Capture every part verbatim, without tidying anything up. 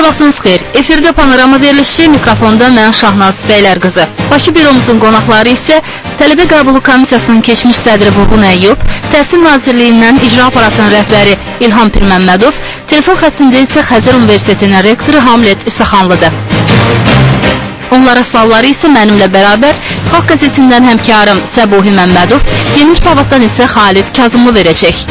Hər vaxtınız xeyir. Efirdə panorama verilişi, mikrofonda mən Şahnaz Bəylər qızı. Bakı büromuzun qonaqları isə Tələbə Qəbulu Komissiyasının keçmiş sədri Vurğun Əyyub, Təhsil Nazirliyindən icra aparatının rəhbəri İlham Pirməmmədov, telefon xəttində isə Xəzər Universitetinin rektoru Hamlet İsaxanlıdır. Onlara sualları isə mənimlə bərabər Xalq Qəzetindən həmkarım Səbuhi Məmmədov, Yeni Müsavatdan isə Xalid Kazımlı verəcək.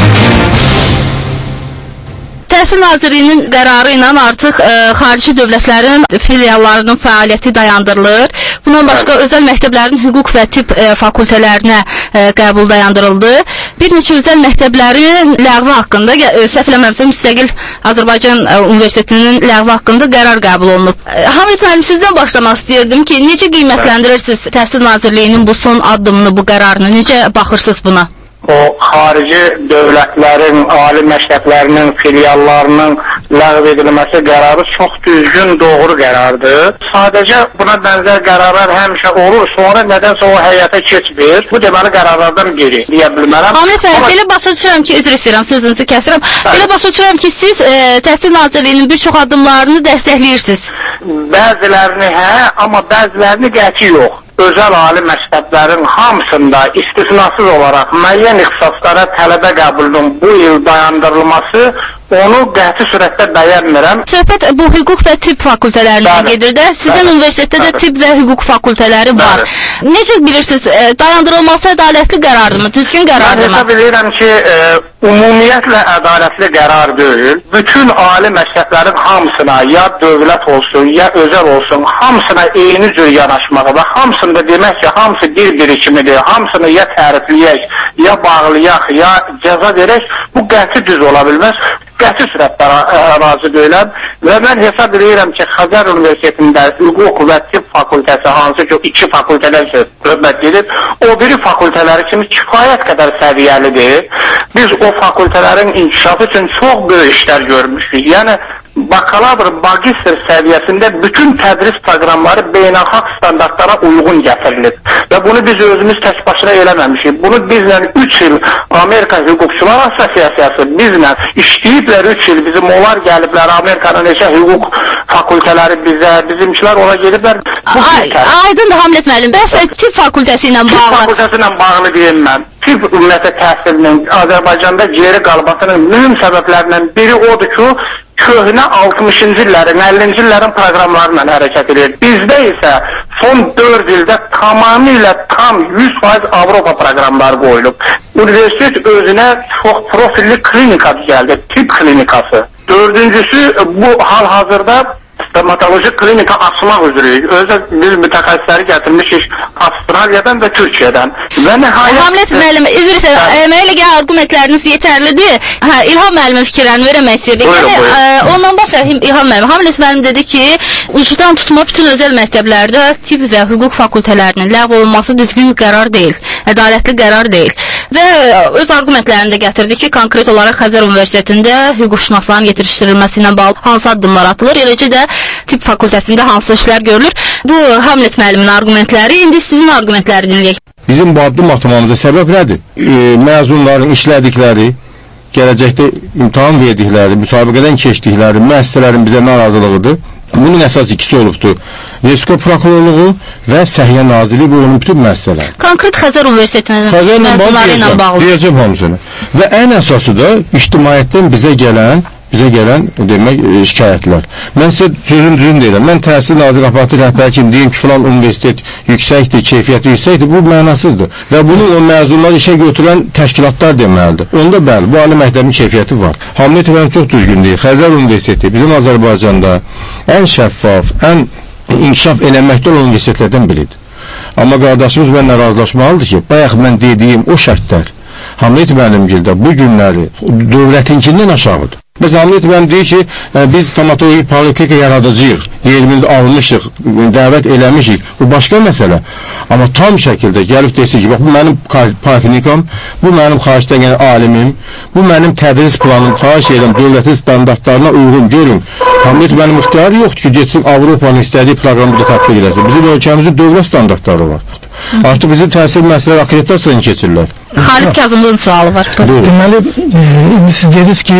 Təhsil Nazirliyinin qərarı ilə artıq e, xarici dövlətlərin filiallarının fəaliyyəti dayandırılır. Bundan başqa özəl məktəblərin hüquq və tibb e, fakültələrinə e, qəbul dayandırıldı. Bir neçə özəl məktəblərin ləğvi haqqında, e, səhv eləmirəmsə, müstəqil Azərbaycan e, Universitetinin ləğvi haqqında qərar qəbul olunub. E, Hamid müəllim, sizdən başlamaq istəyirdim ki, necə qiymətləndirirsiniz Təhsil Nazirliyinin bu son addımını, bu qərarını, necə baxırsınız buna? O xarici dövlətlərin, ali məktəblərinin filiallarının ləğv edilməsi qərarı çox düzgün, doğru qərardır. Sadəcə buna bənzər qərarlar həmişə olur, sonra nədənsə o həyata keçmir. Bu deməli qərarlardan biri, deyə bilmərəm. Hamid bəy, belə başa düşürəm ki, üzr istəyirəm, sözünüzü kəsirəm. Belə başa düşürəm ki, siz e, Təhsil Nazirliyinin bir çox addımlarını dəstəkləyirsiniz. Bəzilərini hə, amma bəzilərini qəti yox. Özəl ali məktəblərin hamısında istisnasız olaraq müəyyən ixtisaslara tələbə qəbulunun bu il dayandırılması onu qəti sürətdə bəyənmirəm. Söhbət bu hüquq və tibb fakültələrindən gedir də. Sizin bəli, universitetdə bəli. də tibb və hüquq fakültələri var. Bəli. Necə bilirsiniz, e, dayandırılması ədalətli qərardırmı, düzgün qərardırmı? Mən bilirəm ki, e, ümumiyyətlə ədalətli qərar deyil. Bütün ali məktəblərin hamısına, ya dövlət olsun, ya özəl olsun, hamısına eyni cür yanaşmağı və hamısında demək ki, hamısı bir-biri kimidir, hamısını ya tərifləyək, ya bağlayaq, ya cəza verək, bu qəti düz ola bilməz. Qəti sürətdə razı deyiləm və mən hesab edirəm ki, Xəzər Universitetində hüquq və tibb fakültəsi, hansı ki, iki fakültələr söhbət gedir, o biri fakültələri kimi kifayət qədər səviyyəlidir. Biz o fakültələrin inkişafı üçün çox böyük işlər görmüşük. Yəni, bakalavr, magistr səviyyəsində bütün tədris proqramları beynəlxalq standartlara uyğun gətirilib. Və bunu biz özümüz tək başına eləməmişik. Bunu bizlə üç il Amerika Hüquqçular Asosiasiyası bizlə işləyiblər üç il. Bizim onlar gəliblər, Amerikanın neçə hüquq fakültələri bizə, bizimkilər ona gediblər. Aydındır Hamlet müəllim, bəs tibb fakültəsi ilə bağlı? Tibb fakültəsi ilə bağlı deyim mən. Tibb ümumiyyətlə təhsilinin Azərbaycanda geri qalmasının mühüm səbəblərindən biri odur ki, köhnə altmışıncı illərin, əllinci illərin proqramlarla hərəkət edir. Bizdə isə son dörd ildə tamamilə tam yüz faiz Avropa proqramları qoyulub. Universitet özünə çox profilli klinika düzəldir, tibb klinikası. Dördüncüsü, bu hal-hazırda stomatoloji klinika açmaq üzrəyik. Özdə biz mütəxəssisləri gətirmişik Avstraliyadan və Türkiyədən. Və nəhayət... Hamlet müəllim, üzr istəyirəm, mənə elə gəlir argumentləriniz yetərlidir. Hə, İlham müəllimin fikirlərini verəmək istəyirdik. Yəni, ə, ondan başlayayım İlham müəllim. Hamlet müəllim dedi ki, ucudan tutma bütün özəl məktəblərdə tibb və hüquq fakültələrinin ləğv olunması düzgün qərar deyil, ədalətli qərar deyil. Və öz argumentlərini də gətirdi ki, konkret olaraq Xəzər Universitetində hüquqşünasların yetişdirilməsi ilə bağlı hansı addımlar atılır, eləcə də tibb fakültəsində hansı işlər görülür. Bu Hamlet müəllimin argumentləri, indi sizin argumentləri dinləyək. Bizim bu addım atmamıza səbəb nədir? E, məzunların işlədikləri, gələcəkdə imtahan verdikləri, müsabiqədən keçdikləri müəssisələrin bizə narazılığıdır. Bunun əsas ikisi olubdur. Respublika prokurorluğu və Səhiyyə Nazirliyi bu onun bütün müəssisələr. Konkret Xəzər Universitetinin məzunları ilə bağlı. Deyəcəm hamısını. Və ən əsası da ictimaiyyətdən bizə gələn bizə gələn demək şikayətlər. Mən sizə sözün düzün deyirəm. Mən Təhsil Nazirliyi aparatı rəhbəri kimi deyim ki, filan universitet yüksəkdir, keyfiyyəti yüksəkdir. Bu mənasızdır. Və bunun o məzunları işə götürən təşkilatlar deməlidir. Onda bəli, bu ali məktəbin keyfiyyəti var. Hamlet müəllim çox düzgün deyir. Xəzər Universiteti bizim Azərbaycanda ən şəffaf, ən inkişaf eləməkdə olan universitetlərdən biridir. Amma qardaşımız mənlə razılaşmalıdır ki, bayaq mən dediyim o şərtlər Hamlet müəllimgildə bu günləri dövlətinkindən aşağıdır. Biz Hamlet müəllim deyir ki, biz stomatoloji poliklinika yaradacağıq, yerimizdə almışıq, dəvət eləmişik. Bu başqa məsələ. Amma tam şəkildə gəlib desin ki, bax, bu mənim poliklinikam, bu mənim xaricdən gələn alimim, bu mənim tədris planım, xahiş edirəm, dövlətin standartlarına uyğun görün. Hamlet müəllim ixtiyarı yoxdur ki, getsin Avropanın istədiyi proqramı da tətbiq edəsin. Bizim ölkəmizin dövlət standartları var. Artıq bizim təhsil müəssisələri akkreditasiyadan keçirlər. Xalid Kazımlının sualı var. Deməli, e, indi siz dediniz ki,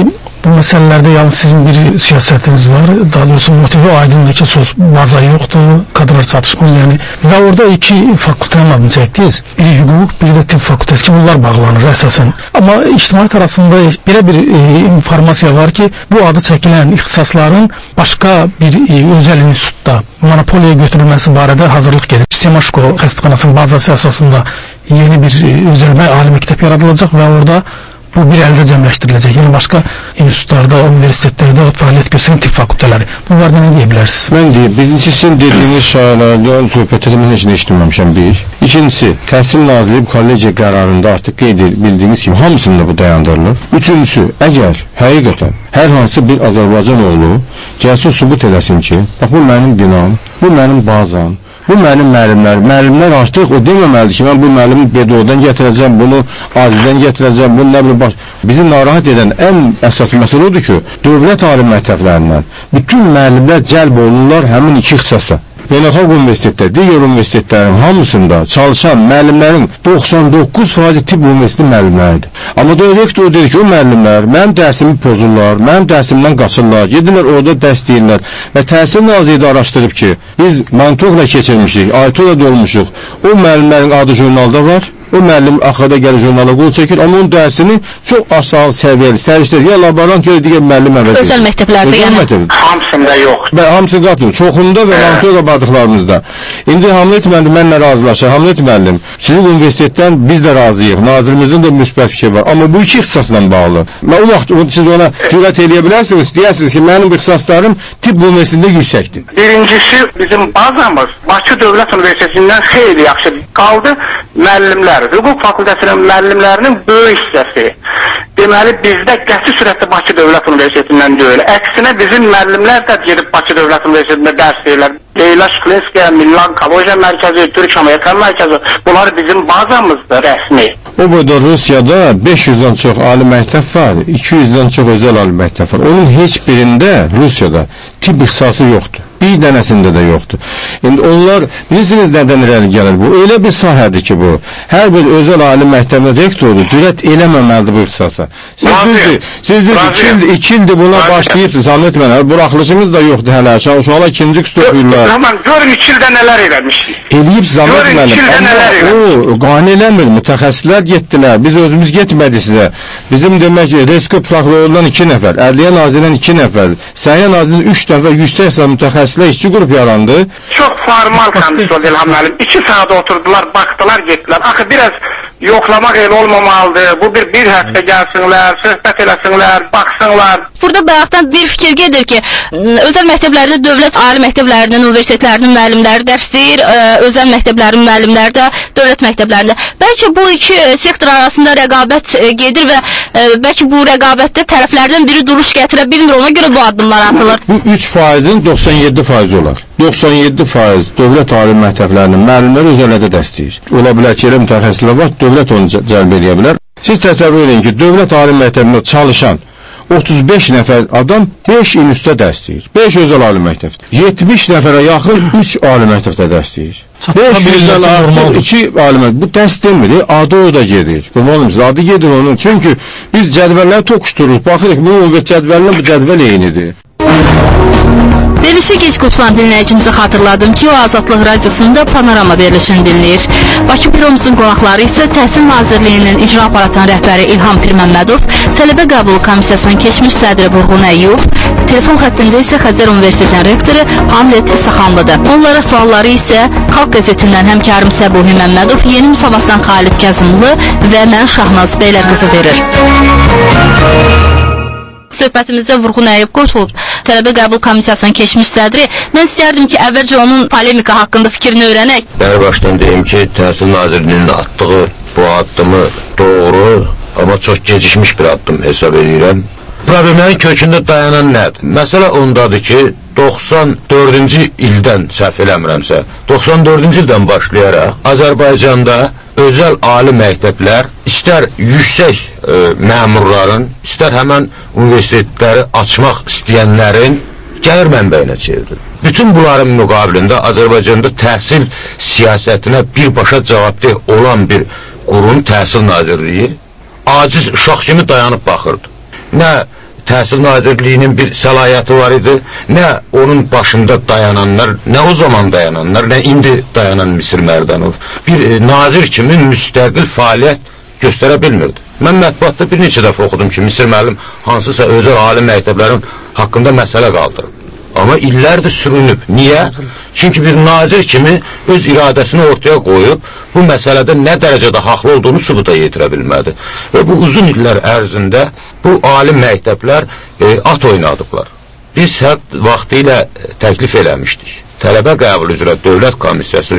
Bu məsələlərdə yalnız sizin bir siyasətiniz var, daha doğrusu motivi aydındır ki, söz baza yoxdur, kadrlar çatışmır yəni. Və orada iki fakültənin adını çəkdiniz. Biri hüquq, biri də tibb fakültəsi ki, bunlar bağlanır əsasən. Amma ictimaiyyət arasında belə bir e, informasiya var ki, bu adı çəkilən ixtisasların başqa bir e, özəl institutda monopoliya götürülməsi barədə hazırlıq gedir. Semaşko xəstəxanasının bazası əsasında yeni bir e, özəl və ali məktəb yaradılacaq və orada bu bir əldə cəmləşdiriləcək. Yəni başqa institutlarda, universitetlərdə fəaliyyət göstərən tibb fakültələri. Bunlardan nə deyə bilərsiniz? Mən deyim, birincisi sizin dediyiniz şairlərdə söhbətdə mən heç nə eşitməmişəm bir. İkincisi, Təhsil Nazirliyi kollegiya qərarında artıq qeyd bildiyiniz kimi hamısında bu dayandırılır. Üçüncüsü, əgər həqiqətən hər hansı bir Azərbaycan oğlu gəlsin sübut eləsin ki, bax bu mənim binam, bu mənim bazam, bu mənim müəllimlər, müəllimlər artıq o deməməlidir ki, mən bu müəllimi B D O-dan gətirəcəm, bunu Azidən gətirəcəm, bunu nə bilim baş. Bizi narahat edən ən əsas məsələ odur ki, dövlət ali məktəblərindən bütün müəllimlər cəlb olunurlar həmin iki ixtisasa. Beynəlxalq universitetlər, digər universitetlərin hamısında çalışan müəllimlərin doxsan doqquz faizi tibb universiteti müəllimləridir. Amma da rektor dedi ki, o müəllimlər mənim dərsimi pozurlar, mənim dərsimdən qaçırlar, gedirlər orada dərs deyirlər və Təhsil Nazirliyi araşdırıb ki, biz mantorla keçirmişik, aytola dolmuşuq, o müəllimlərin adı jurnalda var. O müəllim axırda gəlir jurnala qol çəkir, amma onun dərsini çox aşağı səviyyəli, sərişdir. Ya laborant, ya digər müəllim əvəz edir. Özəl məktəblərdə yəni. Hamısında yox. Bə, hamısı qatmır. Çoxunda və mantor qabadıqlarımızda. İndi hamle etməli, mənlə razılaşır. Hamle etməlim. Sizin universitetdən biz də razıyıq. Nazirimizin də müsbət fikir var. Amma bu iki ixtisasla bağlı. Və o vaxt siz ona cürət eləyə bilərsiniz. Deyərsiniz ki, mənim ixtisaslarım tibb universitetində yüksəkdir. Birincisi, bizim bazamız Bakı Dövlət Universitetindən xeyli yaxşı qaldı. Müəllimlər, hüquq fakültəsinin müəllimlərinin böyük hissəsi deməli bizdə qəti sürətli Bakı Dövlət Universitetindən deyil. Əksinə bizim müəllimlər də gedib Bakı Dövlət Universitetində dərs verirlər. Leyla Şklinskiya, Millan Kaloja Mərkəzi, Türk Amerikan Mərkəzi, bunlar bizim bazamızdır rəsmi. O burada Rusiyada beş yüzdən çox ali məktəb var, iki yüzdən çox özəl ali məktəb var. Onun heç birində Rusiyada tibb ixtisası yoxdur. Bir dənəsində də yoxdur. İndi onlar, bilirsiniz nədən irəli gəlir bu? Öyle bir sahədir ki bu. Hər bir özəl ali məktəbdə rektoru cürət eləməməlidir bu ixtisasa. Siz düzdür, siz düzdür, iki ildir buna başlayıbsınız, Hamlet mənə. Buraxılışınız da yoxdur hələ. Uşaqlar ikinci kurs oxuyurlar. Tamam, görün iki ildə nələr eləmişdik. Eləyibsiz, Hamlet mənə. O, qane eləmir, mütəxəssislər getdilər. Biz özümüz getmədik sizə. Bizim demək ki, Resko prokurorundan iki nəfər, Ədliyyə Nazirindən iki nəfər, Səhiyyə Nazirindən üç nəfər yüksək hesab mütəxəssislər işçi qrup yarandı. Çox formal komisyon İlham müəllim. İki saat oturdular, baktılar, getdilər. Axı biraz yoxlamaq elə olmamalıdır. Bu bir bir həftə gəlsinlər, söhbət eləsinlər, baxsınlar. Burada bayaqdan bir fikir gedir ki, özəl məktəblərdə dövlət ali məktəblərinin, universitetlərinin müəllimləri dərs deyir, özəl məktəblərin müəllimləri də dövlət məktəblərində. Bəlkə bu iki sektor arasında rəqabət gedir və bəlkə bu rəqabətdə tərəflərdən biri duruş gətirə bilmir, ona görə bu addımlar atılır. Bu üç faizin doxsan yeddi faizi olar. doxsan yeddi faiz dövlət ali məktəblərinin müəllimləri özəllərdə dərs deyir. Ola bilər ki, elə mütəxəssislər var, dövlət onu cəlb edə bilər. Siz təsəvvür edin ki, dövlət ali məktəbində çalışan otuz beş nəfər adam beş il üstə dərs deyir. beş özəl ali məktəbdə. yetmiş nəfərə yaxın üç ali məktəbdə dərs deyir. beş yüzdən artıq iki ali məktəb. Bu dərs demir, adı o da gedir. Adı gedir onun. Çünki biz cədvəlləri toxuşdururuq. Baxırıq, bu cədvəlinə bu cədvəl eynidir. Verilişə geç qoşulan dinləyicimizi xatırladım ki, o Azadlıq Radiosunda Panorama verilişini dinləyir. Bakı büromuzun qonaqları isə Təhsil Nazirliyinin icra aparatının rəhbəri İlham Pirməmmədov, tələbə qəbulu komissiyasının keçmiş sədri Vurğun Əyyub, telefon xəttində isə Xəzər Universitetinin rektoru Hamlet İstixanlıdır. Onlara sualları isə Xalq qəzetindən həmkarım Səbuhi Məmmədov, Yeni Müsavatdan Xalid Kəzimli və mən Şahnaz Beylərqızı verir. Söhbətimizdə Vurğun Əyyub qoşulub, tələbə qəbul komissiyasının keçmiş sədri. Mən istərdim ki, əvvəlcə onun polemika haqqında fikrini öyrənək. Mən başdan deyim ki, Təhsil Nazirliyinin atdığı bu addımı doğru, amma çox gecikmiş bir addım hesab edirəm. Problemlərin kökündə dayanan nədir? Məsələ ondadır ki, doxsan dördüncü ildən səhv eləmirəmsə, doxsan dördüncü ildən başlayaraq Azərbaycanda özəl ali məktəblər istər yüksək e, məmurların, istər həmən universitetləri açmaq istəyənlərin gəlir mənbəyinə çevrilir. Bütün bunların müqabilində Azərbaycanda təhsil siyasətinə birbaşa cavabdeh olan bir qurum Təhsil Nazirliyi aciz uşaq kimi dayanıb baxırdı. Nə Təhsil Nazirliyinin bir səlahiyyəti var idi. Nə onun başında dayananlar, nə o zaman dayananlar, nə indi dayanan Misir Mərdanov bir e, nazir kimi müstəqil fəaliyyət göstərə bilmirdi. Mən mətbuatda bir neçə dəfə oxudum ki, Misir müəllim hansısa özəl ali məktəblərin haqqında məsələ qaldırıb. Amma illərdir sürünüb. Niyə? Çünki bir nazir kimi öz iradəsini ortaya qoyub, bu məsələdə nə dərəcədə haqlı olduğunu sübuta yetirə bilmədi. Və bu uzun illər ərzində bu ali məktəblər e, at oynadıblar. Biz həq vaxtı ilə təklif eləmişdik. Tələbə qəbul üzrə dövlət komissiyası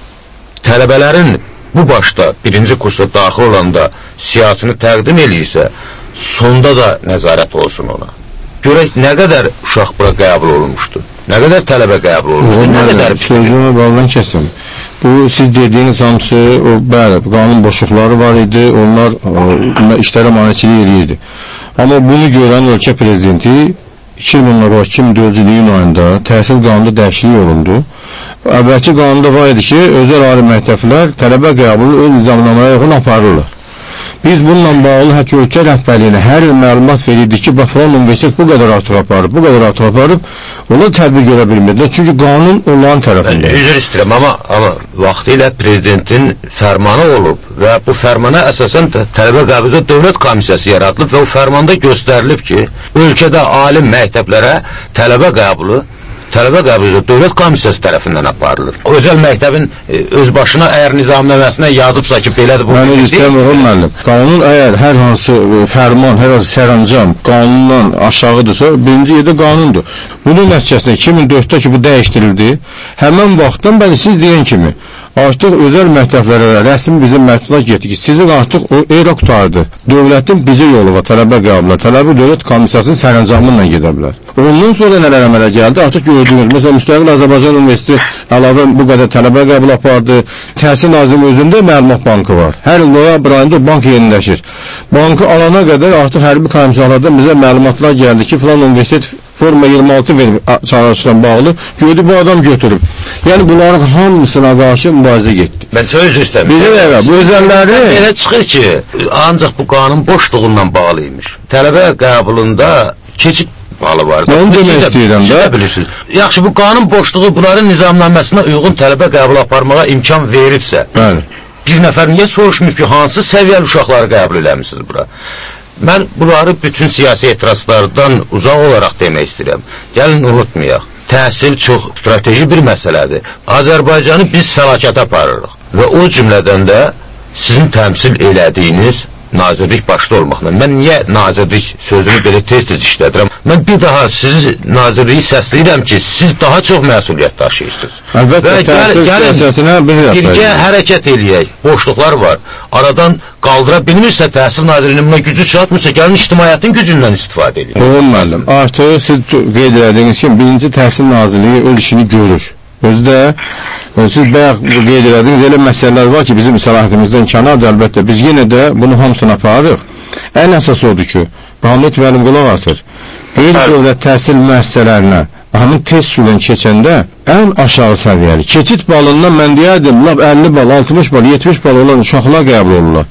tələbələrin bu başda birinci kursda daxil olanda siyasını təqdim eləyirsə, sonda da nəzarət olsun ona. Görək nə qədər uşaq bura qəbul olunmuşdu, nə qədər tələbə qəbul olunmuşdu, nə qədər... Sözümü bağlan kəsim. Bu, siz dediyiniz hamısı, o, bəli, qanun boşluqları var idi, onlar o, işlərə maneçilik eləyirdi. Amma bunu görən ölkə prezidenti iki min on iki min dördüncü iyun ayında təhsil qanunda dəyişiklik olundu. Əvvəlki qanunda var idi ki, özəl ali məktəblər tələbə qəbulu öz nizamnamaya uyğun aparırlar. Biz bununla bağlı hətta ölkə rəhbərliyinə hər il məlumat verirdik ki, bax, falan universitet bu qədər artıq aparıb, bu qədər artıq aparıb, onlar tədbir görə bilmirlər. Çünki qanun onların tərəfində. Mən üzr istəyirəm, amma, amma vaxtı ilə prezidentin fərmanı olub və bu fərmana əsasən tələbə qəbulunda dövlət komissiyası yaradılıb və o fərmanda göstərilib ki, ölkədə ali məktəblərə tələbə qəbulu tələbə qəbulu dövlət komissiyası tərəfindən aparılır. Özəl məktəbin e, öz başına əgər nizamnaməsinə yazıbsa ki, belədir bu... Mən istəyirəm, müəllim. Qanun əgər hər hansı e, fərman, hər hansı sərəncam qanundan aşağıdırsa, birinci yerdə qanundur. Bunun nəticəsində iki min dörddə ki, bu dəyişdirildi. Həmən vaxtdan bəli siz deyən kimi artıq özəl məktəblərə rəsmi bizim məktəblər getdi ki, sizin artıq o era qutardı. Dövlətin bizə yolu var, tələbə qəbuluna, tələbə dövlət komissiyasının sərəncamıyla gedə bilər. Ondan sonra nələr əmələ gəldi? Artıq gördüyünüz, məsələn, Müstəqil Azərbaycan Universiteti əlavə bu qədər tələbə qəbul apardı. Təhsil Nazirliyinin özündə məlumat bankı var. Hər il noyabr ayında bank yeniləşir. Bankı alana qədər artıq hərbi komissiyalardan bizə məlumatlar gəldi ki, filan universitet forma iyirmi altı verib çağırışla bağlı. Gördü, bu adam götürüb. Yəni bunların hamısına qarşı mübarizə getdi. Mən söz istəmirəm. Bizim evə, bu özəlləri... Elə çıxır ki, ancaq bu qanun boşluğundan bağlıymış. Tələbə qəbulunda keçid balı var. Onu demək istəyirəm də. Yaxşı, bu qanun boşluğu bunların nizamnaməsinə uyğun tələbə qəbul aparmağa imkan veribsə, bəli, bir nəfər niyə soruşmur ki, hansı səviyyəli uşaqları qəbul eləmişsiniz bura? Mən bunları bütün siyasi etirazlardan uzaq olaraq demək istəyirəm. Gəlin, unutmayaq. Təhsil çox strateji bir məsələdir. Azərbaycanı biz fəlakətə aparırıq. Və o cümlədən də sizin təmsil elədiyiniz nazirlik başda olmaqla. Mən niyə nazirlik sözünü belə tez-tez işlədirəm? Mən bir daha sizi nazirliyi səsləyirəm ki, siz daha çox məsuliyyət daşıyırsınız. Əlbəttə, təhsil siyasətinə biz birgə hərəkət eləyək. Boşluqlar var. Aradan qaldıra bilmirsə, təhsil nazirliyinin buna gücü çatmırsa, gəlin ictimaiyyətin gücündən istifadə edin. Oğlum müəllim, artıq siz qeyd edədiyiniz kimi, birinci təhsil nazirliyi öz işini görür. Özü də, siz bayaq qeyd edədiniz, elə məsələlər var ki, bizim səlahiyyətimizdən kənardır, əlbəttə, biz yenə də bunu hamısını aparırıq. Ən əsas odur ki, Hamid müəllim qulaq asır, qeyri-dövlət təhsil müəssisələrinə həmin test sürən keçəndə ən aşağı səviyyəli. Keçid balından mən deyərdim, əlli bal, altmış bal, yetmiş bal olan uşaqlar qəbul olurlar.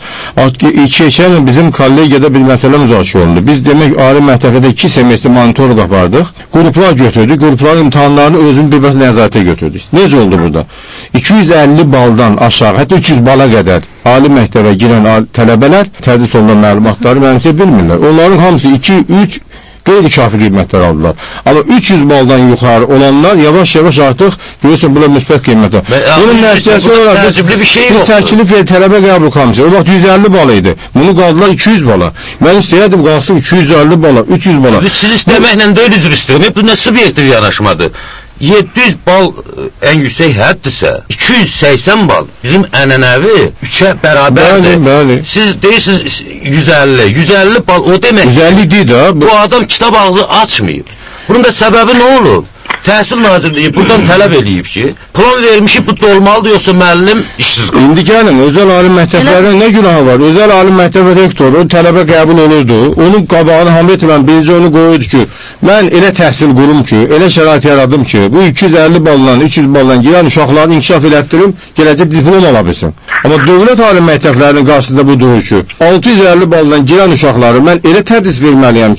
Keçən bizim kollegiyada bir məsələ müzakirə olundu. Biz demək, ali məktəbdə iki semestr monitoruq apardıq. Qruplar götürdük, qrupların imtahanlarını özünün bir bəs nəzarətə götürdük. Necə oldu burada? iki yüz əlli baldan aşağı, hətta üç yüz bala qədər ali məktəbə girən tələbələr tədris olunan məlumatları mənimsə bilmirlər. Onların hamısı iki üç qeyri-kafi qiymətlər aldılar. Amma üç yüz baldan yuxarı olanlar yavaş-yavaş artıq görürsən, bunlar müsbət qiymətlər. Bunun nəticəsi olaraq biz, biz təklif edib tələbə qəbul komissiyası. O vaxt yüz əlli bal idi. Bunu qaldılar iki yüz bala. Mən istəyərdim qalsın iki yüz əlli bala, üç yüz bala. Siz istəməklə də üzr istəyirəm. Bu nə subyektiv yanaşmadır. yeddi yüz bal ən yüksək həddirsə, iki yüz səksən bal bizim ənənəvi üçə bərabərdir. Bəli, bəli. Siz deyirsiniz yüz əlli, yüz əlli bal o demək. yüz əlli deyil də. Bu adam kitab ağzı açmayıb. Bunun da səbəbi nə olub? Təhsil Nazirliyi buradan tələb eləyib ki, plan vermişi bu da olmalıdır, yoxsa müəllim işsiz qalır. İndi gəlin, özəl ali məktəblərdən nə günahı var? Özəl ali məktəb rektoru tələbə qəbul olurdu. Onun qabağını Hamid ilə birinci onu qoyurdu ki, mən elə təhsil qurum ki, elə şərait yaradım ki, bu iki yüz əlli baldan, üç yüz baldan girən uşaqlarını inkişaf elətdirim, gələcək diplom ala bilsin. Amma dövlət ali məktəblərinin qarşısında bu durur ki, altı yüz əlli baldan girən uşaqları mən elə tədris verməliyəm ki,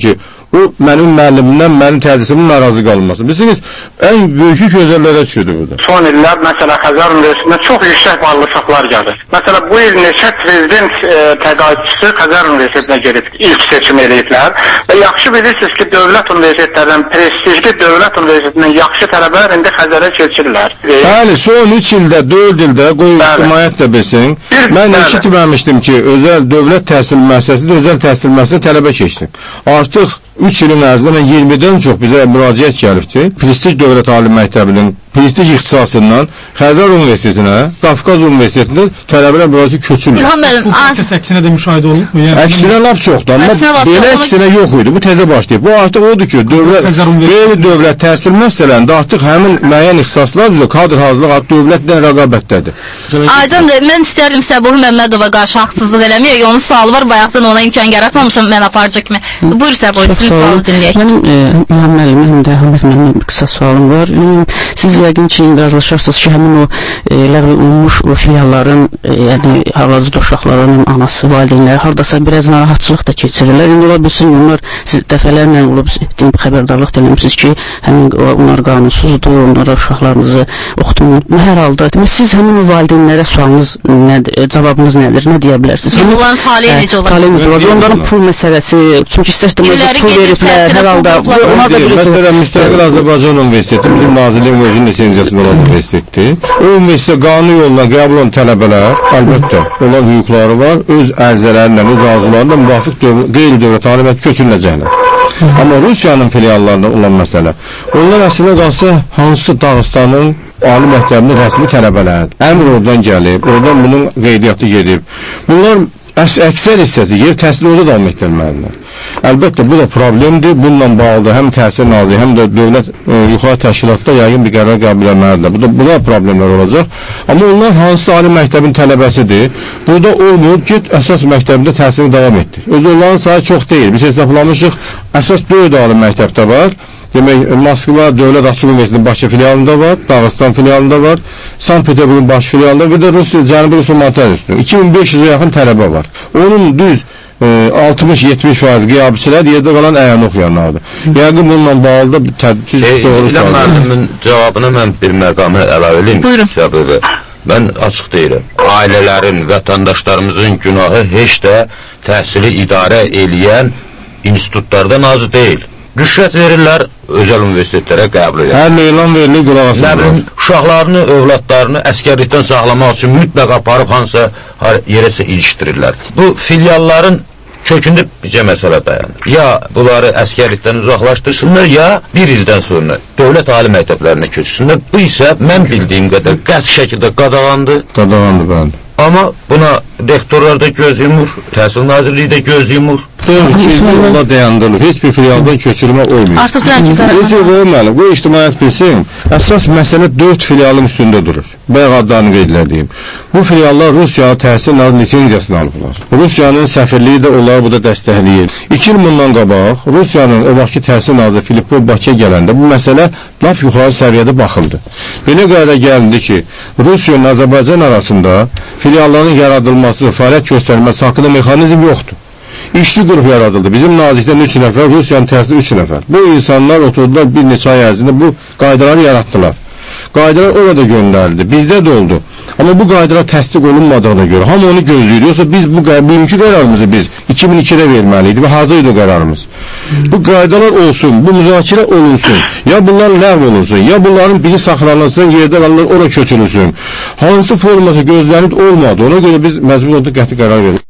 o mənim müəllimimdən, mənim tədrisimdən narazı qalmasın. Bilirsiniz, ən böyük gözəllərə düşürdü burada. Son illər, məsələ, Xəzər Universitetində çox yüksək ballı uşaqlar gəlir. Məsələ, bu il neçə prezident e, təqaüdçüsü Xəzər Universitetinə gedib, ilk seçim ediblər və yaxşı bilirsiniz ki, dövlət universitetlərindən, prestijli dövlət universitetindən yaxşı tələbələr indi Xəzərə keçirlər. E, Bəli, son üç ildə, dörd ildə, qoy ictimaiyyət də bilsin, mən eşitməmişdim ki, özəl dövlət təhsil müəssisəsində, özəl təhsil müəssisəsində tələbə keçdim. Artıq üç ilin ərzində mən iyirmidən çox bizə müraciət gəlibdi. Prestij Dövlət Ali Məktəbinin prestij ixtisasından Xəzər Universitetinə, Qafqaz Universitetində tələbələr müraciət köçürlər. İlham müəllim, Bu proses əksinə də müşahidə olunub mu? Yəni, əksinə lap çoxdur, amma belə əksinə yox idi. Bu təzə başlayıb. Bu artıq odur ki, dövlət, qeyri-dövlət təhsil müəssisələrində artıq həmin müəyyən ixtisaslar üzrə kadr hazırlığı dövlətlə rəqabətdədir. Aydındır, mən istərdim Səbuhi Məmmədova qarşı haqsızlıq eləməyək, onun sualı var, bayaqdan ona imkan yaratmamışam mən aparıcı kimi. Buyur Səbuhi, sizin sualı dinləyək. Mənim İlham müəllimim də, Əhməd müəllimim bir qısa sualım var. Siz yəqin ki, razılaşarsınız ki, həmin o ləğv olunmuş o filialların, yəni hal-hazırda uşaqlarının anası, valideynləri hardasa biraz narahatçılıq da keçirirlər. İndi ola bilsin, onlar siz dəfələrlə olub xəbərdarlıq eləmişsiniz ki, həmin onlar qanunsuzdur, onlara uşaqlarınızı oxutmayın. Hər halda, siz həmin o valideynlərə sualınız nədir, cavabınız nədir, nə deyə bilərsiniz? Onların taliyə necə olacaq? Taliyə necə olacaq? Onların pul məsələsi, çünki istəstəməcə pul veriblər, hər halda. Məsələn, Müstəqil Azərbaycan Universiteti bizim Nazirliyin özünün lisenziyasında olan universitetdir. O universitetə qanun yoluna qəbul olan tələbələr, əlbəttə, olan hüquqları var, öz ərizələrlə, öz arzularına müvafiq qeyri-dövlət aliməti köçürüləcəklər. Amma Rusiyanın filiallarında olan məsələ, onlar əslində qalsa hansı Dağıstanın ali məktəbinin rəsmi tələbələrdir. Əmr oradan gəlib, oradan bunun qeydiyyatı gedib. Bunlar əksər hissəsi yer təhsili orada davam etdirməlidirlər. Əlbəttə, bu da problemdir. Bununla bağlıdır həm Təhsil Nazirliyi, həm də dövlət e, yuxarı təşkilatda yəqin bir qərar qəbul etməlidirlər. Bu da, bu da problemlər olacaq. Amma onlar hansı ali məktəbin tələbəsidir. Burada olmur, get əsas məktəbində təhsilini davam etdir. Öz onların sayı çox deyil. Biz hesaplamışıq, əsas dörd ali məktəbdə var. Demək, Moskva Dövlət Açıq Universitetinin Bakı filialında var, Dağıstan filialında var, Sankt-Peterburg'un Bakı filialında, bir də Rusiya, Cənubi Rusiya Montanistinin iki min beş yüzə yaxın tələbə var. Onun düz altmış yetmiş faiz qiyabiçilər yerdə qalan əyani oxuyanlardır. Yəqin bununla bağlı da tədbir doğru İlham müəllimin cavabına mən bir məqamı əlavə edeyim. Buyurun. Mən açıq deyirəm. Ailələrin, vətəndaşlarımızın günahı heç də təhsili idarə eləyən institutlardan az deyil. Rüşvət verirlər, özəl universitetlərə qəbul edir. Hər elan verilir, qulaq asırlar. Uşaqlarını, övladlarını əskərlikdən saxlamaq üçün mütləq aparıb hansısa yerəsə ilişdirirlər. Bu filialların kökündə bircə məsələ dayanır. Ya bunları əskərlikdən uzaqlaşdırsınlar, ya bir ildən sonra dövlət ali məktəblərinə köçsünlər. Bu isə mən bildiyim qədər qəti şəkildə qadağandır. Qadağandır, bəli. Amma buna rektorlar da göz yumur, Təhsil Nazirliyi də göz yumur. Deyir ki, yola dayandırılır. Heç bir filialdan köçürmə olmuyor. Artıq deyən ki, Neyse, qoymayalım. Bu ictimaiyyət bilsin, əsas məsələ dörd filialın üstündə durur. Bayaq adlarını qeydlədiyim. Bu filiallar Rusiya Təhsil Nazirliyi lisenziyasını alıblar. Rusiyanın səfirliyi də onları bu da dəstəkləyir. İki il bundan qabaq, Rusiyanın o vaxtki Təhsil Naziri Filippov Bakıya gələndə bu məsələ laf yuxarı səviyyədə baxıldı. Belə qərara gəldi ki, Rusiya ilə Azərbaycan arasında filialların yaradılması, fəaliyyət göstərilməsi haqqında mexanizm yoxdur. İşçi qrup yaradıldı. Bizim nazikdən üç nəfər, Rusiyanın təhsili üç nəfər. Bu insanlar oturdular bir neçə ay ərzində bu qaydaları yaratdılar. Qaydalar orada göndərildi. Bizdə də oldu. Amma bu qaydalar təsdiq olunmadığına görə hamı onu gözləyir. Yoxsa biz bu bugünkü qərarımızı biz iki min ikidə verməliydik və hazır idi o qərarımız. Bu qaydalar olsun, bu müzakirə olunsun. Ya bunlar ləğv olunsun, ya bunların biri saxlanılsın, yerdə qalanlar ora köçürülsün. Hansı forması gözlənib olmadı. Ona görə biz məcbur olduq qəti qərar verdik.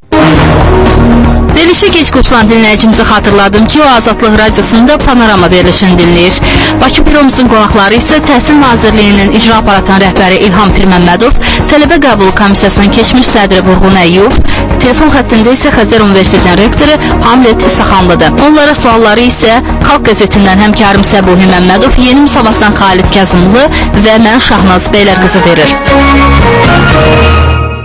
Verilişə geç qoşulan dinləyicimizi xatırladım ki, o Azadlıq Radiosunda Panorama verilişini dinləyir. Bakı büromuzun qonaqları isə Təhsil Nazirliyinin icra aparatının rəhbəri İlham Pirməmmədov, tələbə qəbul komissiyasının keçmiş sədri Vurğun Əyyub, telefon xəttində isə Xəzər Universitetinin rektoru Hamlet İsaxanlıdır. Onlara sualları isə Xalq qəzetindən həmkarım Səbuhi Məmmədov, Yeni Müsavatdan Xalid Kəzimli və mən Şahnaz Beylər qızı verir.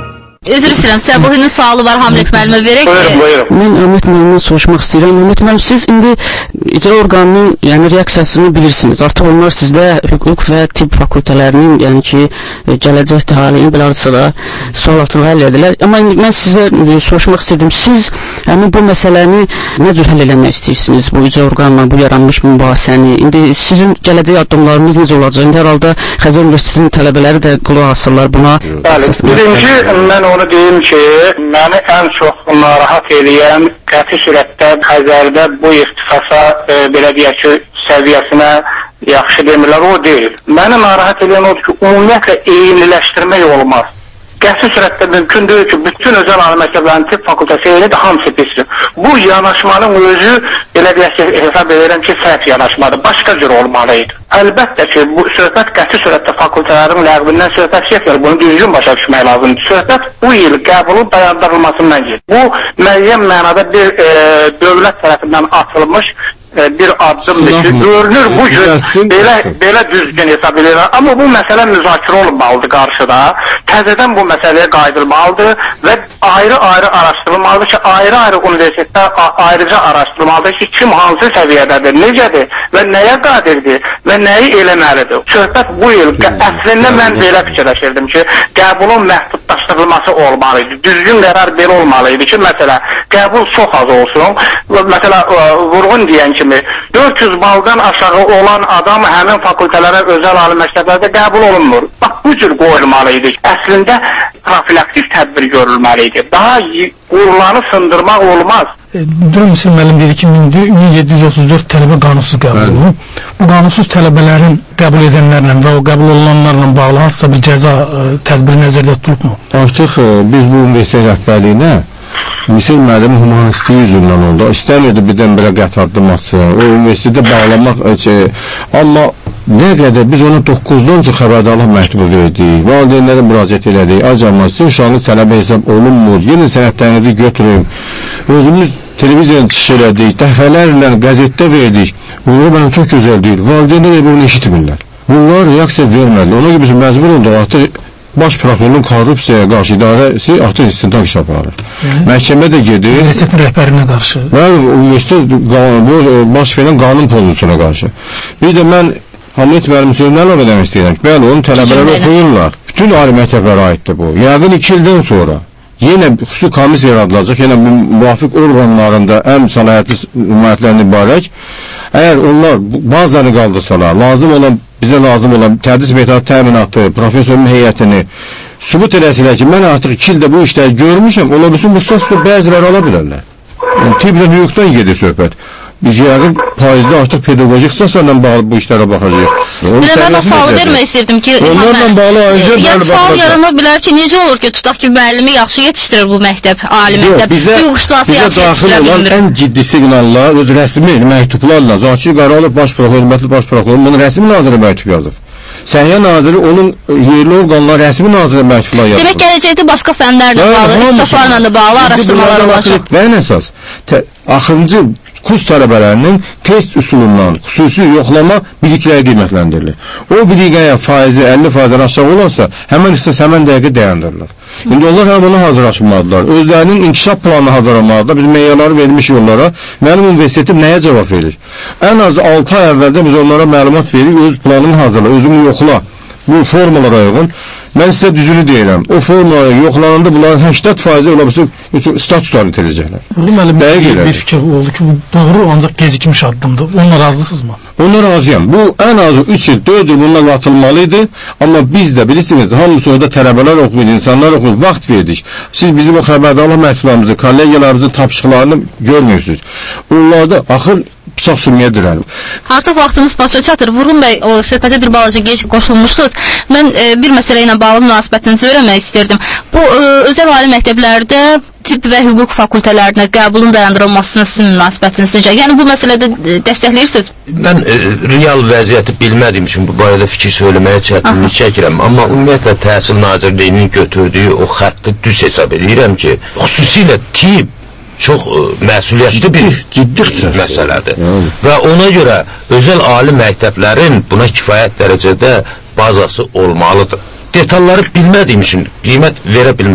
Üzr istəyirəm, Səbuhinin sualı var Hamlet müəllimə verək. Buyurun, buyurun. Mən Hamlet müəllimdən soruşmaq istəyirəm. Hamlet müəllim, siz indi icra orqanının yəni reaksiyasını bilirsiniz. Artıq onlar sizdə hüquq və tibb fakültələrinin yəni ki gələcək haliyin bilərsə də sual altına həll edilər. Amma indi mən sizə soruşmaq istədim. Siz həmin bu məsələni nə cür həll eləmək istəyirsiniz? Bu icra orqanla bu yaranmış mübahisəni. İndi sizin gələcək addımlarınız necə olacaq? İndi hər halda Xəzər Universitetinin tələbələri də qulaq asırlar buna. Bəli, birinci mən onu deyim ki, məni ən çox narahat edən qəti sürətdə Xəzərdə bu ixtisasa e, belə deyək ki, səviyyəsinə yaxşı demirlər, o deyil. Məni narahat edən odur ki, ümumiyyətlə eyniləşdirmək olmaz. Qəti sürətdə mümkün deyil ki, bütün özəl ali məktəblərin tibb fakültəsi elə də hamısı pisdir. Bu yanaşmanın özü elə deyək ki, hesab edirəm ki, səhv yanaşmadır, başqa cür olmalıydı. Əlbəttə ki, bu söhbət qəti sürətdə fakültələrin ləğvindən söhbət getmir, bunu düzgün başa düşmək lazımdır. Söhbət bu il qəbulun dayandırılmasından gedir. Bu, müəyyən mənada bir e, dövlət tərəfindən atılmış bir addımdır ki, görünür bu gün belə, belə düzgün hesab edirlər. Amma bu məsələ müzakirə olunmalıdır qarşıda. Təzədən bu məsələyə qaydırmalıdır və ayrı-ayrı araşdırılmalıdır ki, ayrı-ayrı universitetlər ayrıca araşdırılmalıdır ki, kim hansı səviyyədədir, necədir və nəyə qadirdir və nəyi eləməlidir. Söhbət bu il, əslində mən belə fikirləşirdim ki, qəbulun məhdudlaşdırılması olmalıydı. Düzgün qərar belə olmalıydı ki, məsələ, qəbul çox az olsun. Məsələ, vurğun deyən ki, dörd yüz baldan aşağı olan adam həmin fakültələrə, özəl ali məktəblərdə qəbul olunmur. Bax, bu cür qoyulmalıydı. Əslində, profilaktik tədbir görülməliydi. Daha qurulanı sındırmaq olmaz. Dürüm Müslim müəllim dedi ki, min yeddi yüz otuz dörd tələbə qanunsuz qəbul olunub. Bu qanunsuz tələbələrin qəbul edənlərlə və o qəbul olunanlarla bağlı hansısa bir cəza tədbiri nəzərdə tutulubmu? Artıq biz bu universitet rəhbərliyinə Misir müəllimi humanistliyi üzündən oldu. İstəmirdi birdən belə qəti addım atsın. O universitetə bağlamaq üçün. Amma nə qədər biz ona doqquzdan çox xəbərdarlıq məktubu verdik. Valideynlərə müraciət elədik. Acaba sizin uşağınız tələbə hesab olunmur. Yeni sənədlərinizi götürün. Özümüz televizyon çıxış elədik. Dəfələrlə qəzetdə verdik. Bunlar mənim çox gözəl deyil. Valideynlər bunu eşitmirlər. Bunlar reaksiya vermədi. Ona görə biz məcbur olduq artıq baş prokurorun korrupsiyaya qarşı idarəsi artıq istintaq iş aparır. Məhkəmə də gedir. Universitetin rəhbərinə qarşı. Bəli, universitet bu baş verən qanun pozuntusuna qarşı. Bir də mən Hamlet müəllim sözünə əlavə eləmək istəyirəm. Bəli, onun tələbələri oxuyurlar. Bütün ali məktəblərə aiddir bu. Yəqin iki ildən sonra yenə xüsusi komissiya yaradılacaq, yenə müvafiq orqanlarında ən səlahiyyətli nümayəndələrindən ibarət. Əgər onlar bazarını qaldırsalar, lazım olan, bizə lazım olan tədris metodu təminatı, professorun heyətini sübut eləsələr ki, mən artıq iki ildə bu işləri görmüşəm, ola bilsin bu sosda bəziləri ala bilərlər. Yəni, tibblə hüquqdan gedir söhbət. Biz yəqin faizdə artıq pedagojik ixtisaslarla bağlı bu işlərə baxacaq. Bilə mən o sualı vermək istəyirdim ki, onlarla bağlı ayrıca yəni sual yarana bilər ki, necə olur ki, tutaq ki, müəllimi yaxşı yetişdirir bu məktəb, ali məktəb, hüquqşünası yaxşı yetişdirə bilmir. Bizə ən ciddi siqnallar, öz rəsmi məktublarla, Zakir Qaralov baş prokuror, hörmətli baş prokuror, bunun rəsmi naziri məktub yazıb. Səhiyyə naziri onun yerli orqanlar rəsmi naziri məktublar yazıb. Demək, gələcəkdə başqa fənlərlə bağlı, ixtisaslarla da bağlı araşdırmalar olacaq. Və ən əsas, axırıncı kurs tələbələrinin test üsulundan xüsusi yoxlama bilikləri qiymətləndirilir. O bilikəyə faizi əlli faizdən aşağı olarsa, həmən ixtisas həmən dəqiqə dayandırılır. İndi onlar həm ona hazırlaşmalıdırlar. Özlərinin inkişaf planını hazırlamalıdırlar. Biz meyarları verilmiş yollara, mənim universitetim nəyə cavab verir? Ən az altı ay əvvəldə biz onlara məlumat veririk, öz planını hazırla, özünü yoxla. Bu formalara uyğun. Mən sizə düzünü deyirəm. O formalara yoxlananda bunların səksən faizi ola bilsin, statuslarını itiriləcəklər. Bu müəllim bir fikir oldu ki, bu doğru ancaq gecikmiş addımdır. Onunla razısınızmı? Onunla razıyam. Bu ən azı üç il, dörd il bununla atılmalıydı. Amma biz də bilirsiniz, hamısı orada tələbələr oxuyur, insanlar oxuyur, vaxt verdik. Siz bizim o xəbərdarlıq məktublarımızı, kollegiyalarımızın tapşıqlarını görmüyorsunuz. Onlarda axır bıçaq sürməyə dirəlim. Artıq vaxtımız başa çatır. Vurğun bəy, o söhbətə bir balaca gec qoşulmuşdunuz. Mən e, bir məsələ ilə bağlı münasibətinizi öyrənmək istirdim. Bu e, özəl ali məktəblərdə tibb və hüquq fakültələrinə qəbulun dayandırılmasına sizin münasibətiniz necə? Yəni bu məsələdə dəstəkləyirsiniz? Mən e, real vəziyyəti bilmədiyim üçün bu barədə fikir söyləməyə çətinlik çəkirəm. Amma ümumiyyətlə Təhsil Nazirliyinin götürdüyü o xətti düz hesab edirəm ki, xüsusilə tibb çox ə, məsuliyyətli bir ciddi məsələdir. Yəni. Və ona görə özəl ali məktəblərin buna kifayət dərəcədə bazası olmalıdır. Detalları bilmədiyim üçün qiymət verə bilmərəm.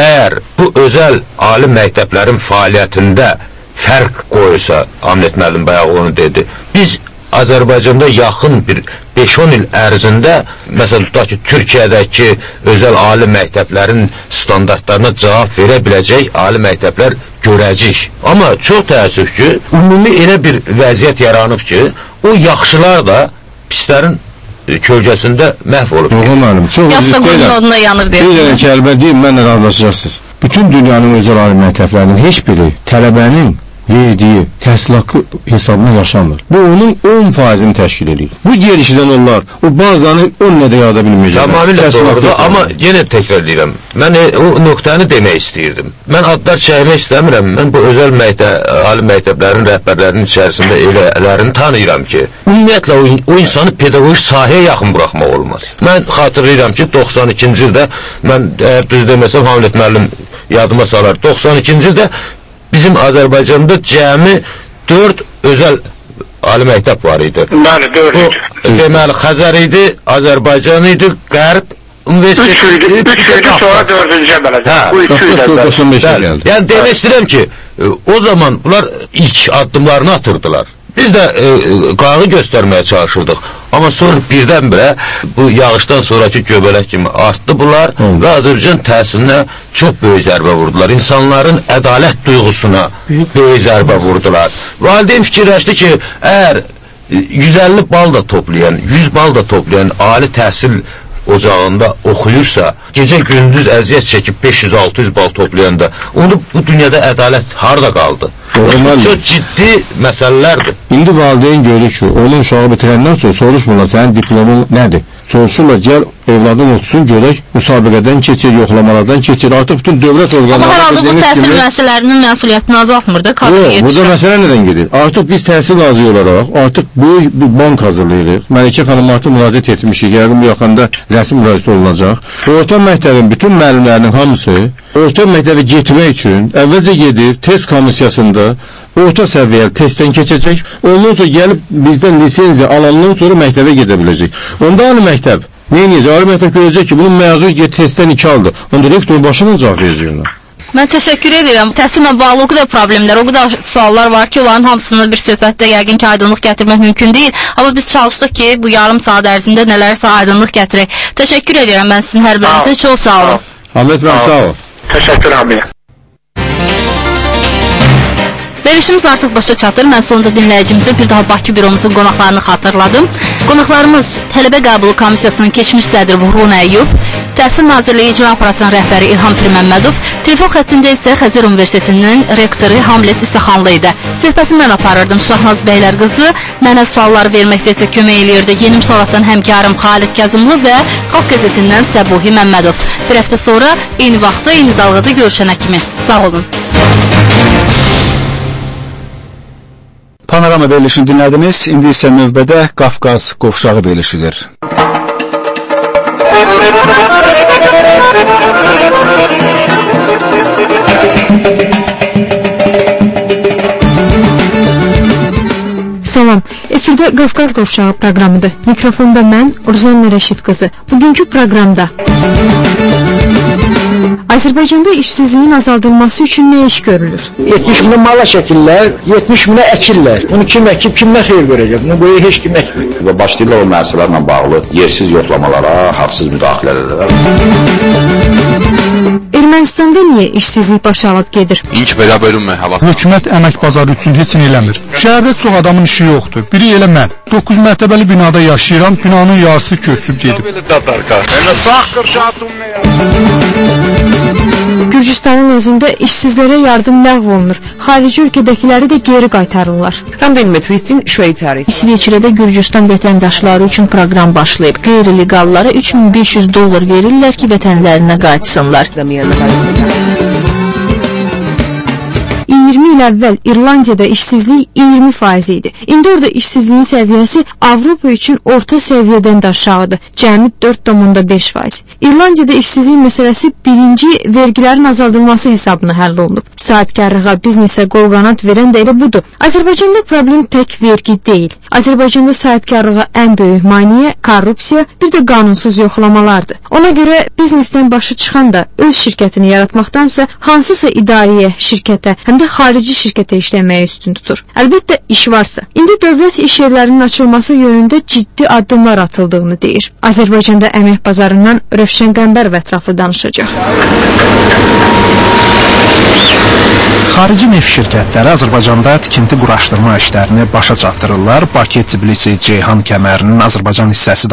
əgər bu özəl ali məktəblərin fəaliyyətində fərq qoysa, Ahmet müəllim bayaq onu dedi, biz Azərbaycanda yaxın bir beş on il ərzində, məsələn, tutaq ki, Türkiyədəki özəl ali məktəblərin standartlarına cavab verə biləcək ali məktəblər görəcək. Amma çox təəssüf ki, ümumi elə bir vəziyyət yaranıb ki, o yaxşılar da pislərin kölgəsində məhv olub. Yox, müəllim, çox Yaşda qurun oduna yanır deyək. Bir dənə kəlmə deyim, mənlə razılaşacaqsınız. Bütün dünyanın özəl ali məktəblərinin heç biri tələbənin verdiyi təhsil haqqı hesabına yaşamır. Bu onun on faizini təşkil edir. Bu gelişidən onlar o bazanı on nədə yada bilməyəcəklər. Tamamilə doğrudur, amma yenə təkrar edirəm. Mən o nöqtəni demək istəyirdim. Mən adlar çəkmək istəmirəm. Mən bu özəl məktəb, ali məktəblərin rəhbərlərinin içərisində elərini tanıyıram ki, ümumiyyətlə o, o insanı pedaqoji sahəyə yaxın buraxmaq olmaz. Mən xatırlayıram ki, doxsan ikinci ildə, mən əgər düz deməsəm, Hamlet müəllim yadıma salar, doxsan ikinci ildə bizim Azərbaycanda cəmi dörd özəl ali məktəb var idi. Bəli, dörd. Deməli, Xəzər idi, Azərbaycan idi, Qərb Universiteti. Üç ildir, üç ildir sonra dördüncə bələcək. Bu üç ildə. Yəni, demək istəyirəm ki, o zaman bunlar ilk addımlarını atırdılar. Biz də e, qağı göstərməyə çalışırdıq. Amma sonra birdən-birə bu yağışdan sonraki göbələk kimi artdı bunlar Hı. və Azərbaycan təhsilinə çox böyük zərbə vurdular. İnsanların ədalət duyğusuna böyük zərbə vurdular. Valideyn fikirləşdi ki, əgər yüz əlli bal da toplayan, yüz bal da toplayan ali təhsil ocağında oxuyursa, gecə-gündüz əziyyət çəkib beş yüz altı yüz bal toplayanda, onu bu dünyada ədalət harada qaldı? Çox ciddi məsələlərdir. İndi valideyn görür ki, onun uşağı bitirəndən sonra soruşmurlar, sənin diplomun nədir? Soruşurlar, gəl evladın oxusun, görək, müsabiqədən keçir, yoxlamalardan keçir, artıq bütün dövlət orqanları... Amma hər halda bu təhsil müəssisələrinin məsuliyyətini azaltmır da, kadr yetişir. Burada məsələ nədən gedir? Artıq biz təhsil naziri olaraq, artıq bu, bu bank hazırlayırıq. Məlikə xanım artıq müraciət etmişik, yəqin bu yaxında rəsmi müraciət olunacaq. Orta məktəbin bütün müəllimlərinin hamısı orta məktəbə getmək üçün əvvəlcə gedir, test komissiyasında orta səviyyəli testdən keçəcək, ondan sonra gəlib bizdən lisenziya alandan sonra məktəbə gedə biləcək. Onda ali məktəb, neyinəcək? Ali məktəb görəcək ki, bunun məzun get testdən iki aldı. Onda rektor başına cavab verəcək ona. Mən təşəkkür edirəm. Təhsillə bağlı o qədər problemlər, o qədər suallar var ki, onların hamısını bir söhbətdə yəqin ki, aydınlıq gətirmək mümkün deyil. Amma biz çalışdıq ki, bu yarım saat ərzində nələrsə aydınlıq gətirək. Təşəkkür edirəm mən sizin hər birinizə. Çox sağ olun. Ahmet bəy, sağ ol. Təşəkkür abi. Verilişimiz artıq başa çatır. Mən sonunda dinləyicimizə bir daha Bakı büromuzun qonaqlarını xatırladım. Qonaqlarımız Tələbə Qəbulu Komissiyasının keçmiş sədri Vuhrun Əyyub, Təhsil Nazirliyi İcra Aparatının rəhbəri İlham Pirməmmədov, telefon xəttində isə Xəzər Universitetinin rektoru Hamlet İsaxanlı idi. Söhbəti mən aparırdım. Şahnaz Bəylər qızı mənə suallar verməkdə isə kömək eləyirdi. Yeni Müsalatdan həmkarım Xalid Kəzimli və Xalq Qəzetindən Səbuhi Məmmədov. Bir həftə sonra eyni vaxtda, eyni dalğada görüşənə kimi. Sağ olun. Panorama verilişini dinlədiniz. İndi isə növbədə Qafqaz qovşağı verilişidir. Salam, efirdə Qafqaz qovşağı proqramıdır. Mikrofonda mən, Urzan Rəşid qızı. Bugünkü proqramda Azərbaycanda işsizliyin azaldılması üçün nə iş görülür? yetmiş minə mala çəkirlər, yetmiş minə əkirlər. Bunu kim əkib, kimə xeyir verəcək? Bunu qoyur, heç kim əkmir. Və başlayırlar o məsələlərlə bağlı yersiz yoxlamalara, haqsız müdaxilələrə. Ermənistanda niyə işsizlik başa alıb gedir? İlk belə bölünmə havası. Hökumət əmək bazarı üçün heç nə eləmir. Şəhərdə çox adamın işi yoxdur. Biri elə mən. doqquz mərtəbəli binada yaşayıram, binanın yarısı köçüb gedib. Gürcüstanın özündə işsizlərə yardım ləğv olunur. Xarici ölkədəkiləri də geri qaytarırlar. İsveçrədə Gürcüstan vətəndaşları üçün proqram başlayıb. Qeyri-legallara üç min beş yüz dollar verirlər ki, vətənlərinə qayıtsınlar. iyirmi il əvvəl İrlandiyada işsizlik iyirmi faiz idi. İndi orada işsizliyin səviyyəsi Avropa üçün orta səviyyədən də aşağıdır. Cəmi dörd nöqtə beş faiz. İrlandiyada işsizlik məsələsi birinci vergilərin azaldılması hesabına həll olunub. Sahibkarlığa, biznesə qol-qanad verən də elə budur. Azərbaycanda problem tək vergi deyil. Azərbaycanda sahibkarlığa ən böyük maneə korrupsiya, bir də qanunsuz yoxlamalardır. Ona görə biznesdən başı çıxan da öz şirkətini yaratmaqdansa hansısa idarəyə, şirkətə, həm də xarici şirkətə işləməyə üstün tutur. Əlbəttə iş varsa. İndi dövlət iş yerlərinin açılması yönündə ciddi addımlar atıldığını deyir. Azərbaycanda əmək bazarından Rövşən Qəmbərov ətraflı danışacaq. Xarici neft şirkətləri Azərbaycanda tikinti quraşdırma işlərini başa çatdırırlar. Bakı, Tbilisi, Ceyhan kəmərinin Azərbaycan hissəsi